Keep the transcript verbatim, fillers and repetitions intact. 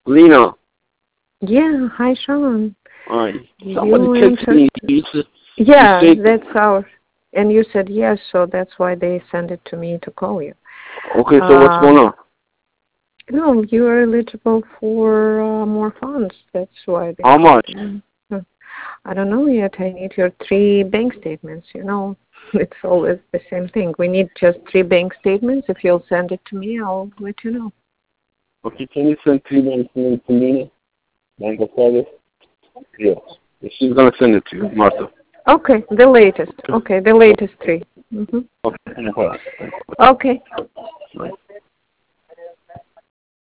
Lena. Yeah, hi, Sean. Hi. Somebody You texted me. entered. You said, you Yeah, said, that's our. And you said yes, so that's why they sent it to me to call you. okay, so what's Uh, going on? no, you are eligible for uh, more funds. That's why they How called much? you. Hmm. I don't know yet. I need your three bank statements. You know, it's always the same thing. We need just three bank statements. If you'll send it to me, I'll let you know. Okay, can you send three minutes to Lena? Bank of Father? Yes. She's going to send it to you, Martha. Okay, the latest. Okay, the latest three. Mm-hmm. Okay, no problem. Okay.